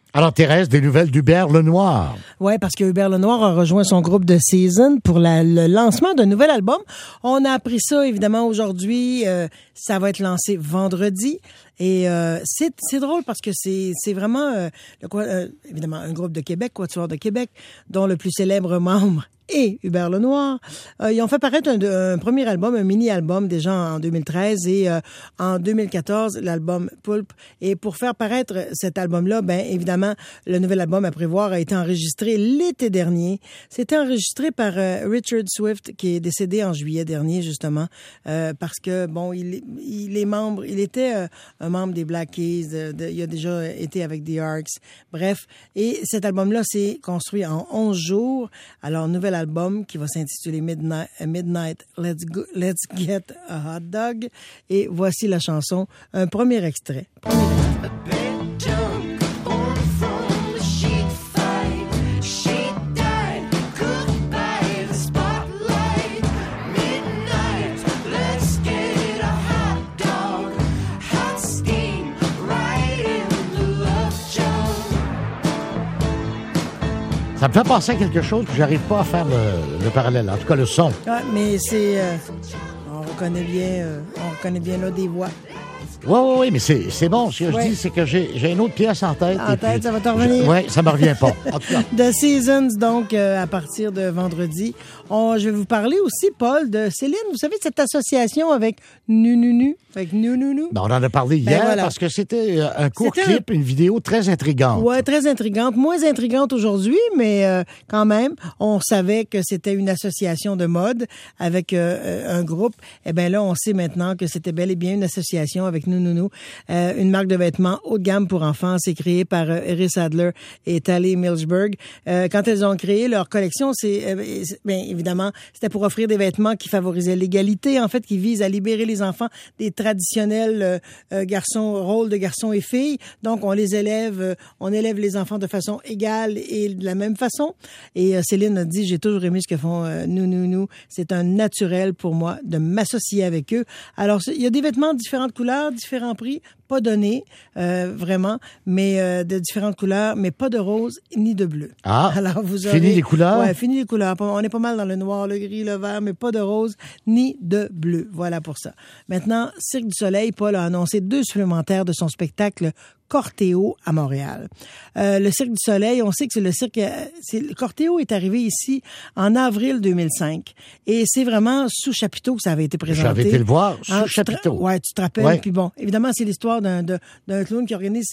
Alors, Thérèse, des nouvelles d'Hubert Lenoir. Oui, parce que Hubert Lenoir a rejoint son groupe de Season pour le lancement d'un nouvel album. On a appris ça, évidemment, aujourd'hui. Ça va être lancé vendredi. Et c'est drôle parce que c'est vraiment, évidemment, un groupe de Québec, Quatuor de Québec, dont le plus célèbre membre et Hubert Lenoir. Ils ont fait paraître un premier album, un mini-album déjà en 2013 et en 2014, l'album Pulp. Et pour faire paraître cet album-là, ben évidemment, le nouvel album à prévoir a été enregistré l'été dernier. C'était enregistré par Richard Swift, qui est décédé en juillet dernier, justement, parce que, bon, il était un membre des Black Keys, il a déjà été avec The Arcs, bref. Et cet album-là s'est construit en 11 jours. Alors, nouvel album qui va s'intituler Midnight Let's Get a Hot Dog. Et voici la chanson, un premier extrait. Ça me fait penser à quelque chose que j'arrive pas à faire le parallèle. En tout cas, le son. Ah, mais c'est... on reconnaît bien là des voix. Oui, mais c'est bon. Ce que je dis, c'est que j'ai une autre pièce en tête. En tête, ça va te revenir. Oui, ça me revient pas. En tout cas. The Seasons, donc, à partir de vendredi. Je vais vous parler aussi, Paul, de Céline. Vous savez, cette association avec Nununu. Avec Nununu. Ben, on en a parlé hier parce que c'était un court clip, une vidéo très intrigante. Oui, très intrigante. Moins intrigante aujourd'hui, mais quand même, on savait que c'était une association de mode avec un groupe. Eh bien là, on sait maintenant que c'était bel et bien une association avec Nununu, une marque de vêtements haut de gamme pour enfants. C'est créé par Iris Adler et Tali Milchberg. Quand elles ont créé leur collection, bien évidemment, c'était pour offrir des vêtements qui favorisaient l'égalité, en fait, qui visent à libérer les enfants des traditionnels rôles de garçons et filles. Donc, on élève les enfants de façon égale et de la même façon. Et Céline a dit, j'ai toujours aimé ce que font Nununu. C'est un naturel pour moi de m'associer avec eux. Alors, il y a des vêtements de différentes couleurs, différents prix, pas donnés, vraiment, mais de différentes couleurs, mais pas de rose ni de bleu. Ah, alors vous aurez, fini les couleurs? Oui, fini les couleurs. On est pas mal dans le noir, le gris, le vert, mais pas de rose ni de bleu. Voilà pour ça. Maintenant, Cirque du Soleil, Paul a annoncé 2 supplémentaires de son spectacle Cortéo à Montréal. Le Cirque du Soleil, on sait que le Cortéo est arrivé ici en avril 2005 et c'est vraiment sous chapiteau que ça avait été présenté. J'avais été le voir sous chapiteau. Ouais, tu te rappelles. Ouais. Puis bon, évidemment, c'est l'histoire d'un clown qui organise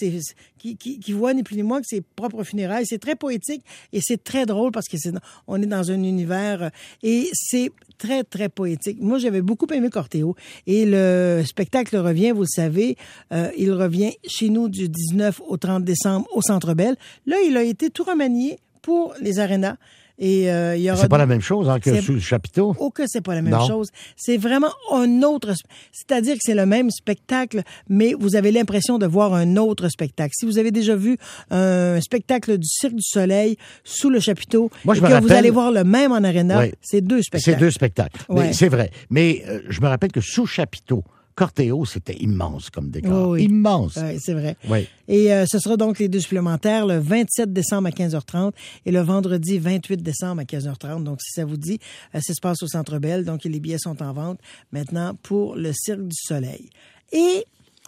qui voit ni plus ni moins que ses propres funérailles. C'est très poétique et c'est très drôle parce que on est dans un univers et c'est très, très poétique. Moi, j'avais beaucoup aimé Cortéo et le spectacle revient, vous le savez, il revient chez nous du 19 au 30 décembre au Centre Bell. Là, il a été tout remanié pour les arénas. Et il y aura c'est pas la même chose que sous le chapiteau. Oh, que c'est pas la même chose. C'est vraiment un autre, c'est-à-dire que c'est le même spectacle, mais vous avez l'impression de voir un autre spectacle. Si vous avez déjà vu un spectacle du Cirque du Soleil sous le chapiteau, vous allez voir le même en aréna, c'est 2 spectacles. C'est 2 spectacles. Ouais. C'est vrai. Mais je me rappelle que sous chapiteau, Cortéo, c'était immense comme décor. Oui. Immense. Oui, c'est vrai. Oui. Et ce sera donc les 2 supplémentaires le 27 décembre à 15h30 et le vendredi 28 décembre à 15h30. Donc, si ça vous dit, ça se passe au Centre Bell. Donc, les billets sont en vente maintenant pour le Cirque du Soleil. Et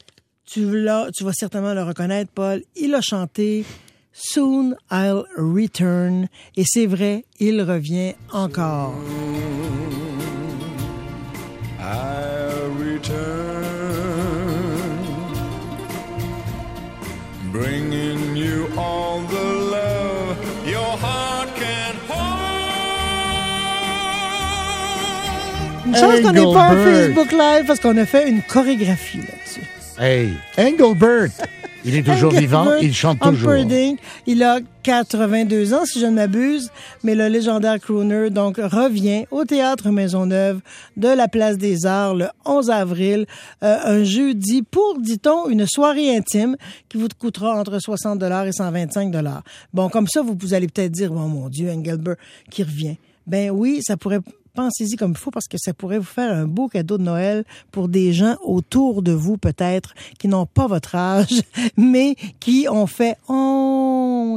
tu vas certainement le reconnaître, Paul. Il a chanté « Soon I'll Return ». Et c'est vrai, il revient encore. Bringing you all the love your heart can hold. Une chance qu'on n'est pas en Facebook Live parce qu'on a fait une chorégraphie là-dessus. Hey, Engelbert! Il est toujours vivant, il chante toujours. Humperdinck, il a 82 ans, si je ne m'abuse, mais le légendaire crooner donc revient au Théâtre Maisonneuve de la Place des Arts le 11 avril, un jeudi pour, dit-on, une soirée intime qui vous coûtera entre 60 $ et 125 $. Bon, comme ça, vous allez peut-être dire, oh mon Dieu, Engelbert qui revient. Ben oui, ça pourrait... Pensez-y comme il faut parce que ça pourrait vous faire un beau cadeau de Noël pour des gens autour de vous peut-être qui n'ont pas votre âge mais qui ont fait « Oh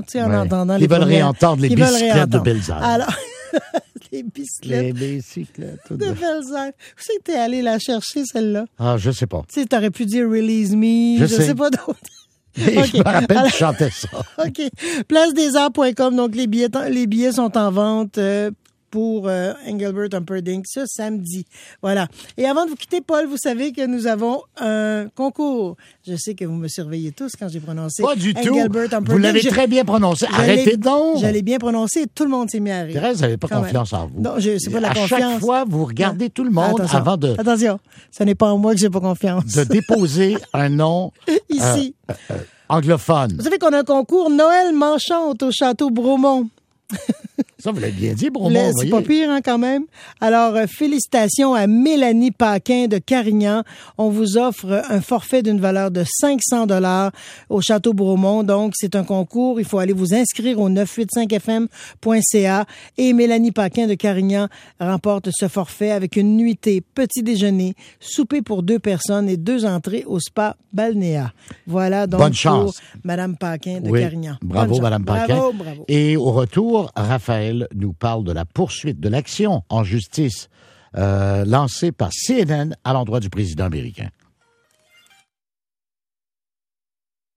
tu sais, en entendant Ils veulent réentendre les bicyclettes de Belzard. Alors, les bicyclettes de Belzard. Où c'est que t'es allé la chercher, celle-là? Ah, je sais pas. Tu sais, t'aurais pu dire Release Me, je sais pas d'autre. Okay. Je me rappelle que je chantais ça. OK. Placedesarts.com, donc les billets sont en vente pour Engelbert Humperdinck ce samedi. Voilà. Et avant de vous quitter, Paul, vous savez que nous avons un concours. Je sais que vous me surveillez tous quand j'ai prononcé pas du Engelbert tout. Humperdinck. Vous l'avez très bien prononcé. Arrêtez donc. Je l'ai bien prononcé et tout le monde s'est mis à rire. Thérèse, vous n'avez pas confiance en vous. Non, c'est pas la confiance. À chaque fois, vous regardez tout le monde avant de... Attention, ce n'est pas en moi que j'ai pas confiance. De déposer un nom... Ici. Anglophone. Vous savez qu'on a un concours Noël Manchante au Château Bromont. Ça, vous l'avez bien dit, Bromont. C'est pas pire, hein, quand même. Alors, félicitations à Mélanie Paquin de Carignan. On vous offre un forfait d'une valeur de 500 $ au Château Bromont. Donc, c'est un concours. Il faut aller vous inscrire au 985fm.ca. Et Mélanie Paquin de Carignan remporte ce forfait avec une nuitée, petit déjeuner, souper pour 2 personnes et 2 entrées au spa Balnéa. Voilà, donc, bonne chance. pour Mme Paquin de Carignan. Bravo, Mme Paquin. Bravo. Et au retour, Raphaël nous parle de la poursuite de l'action en justice lancée par CNN à l'endroit du président américain.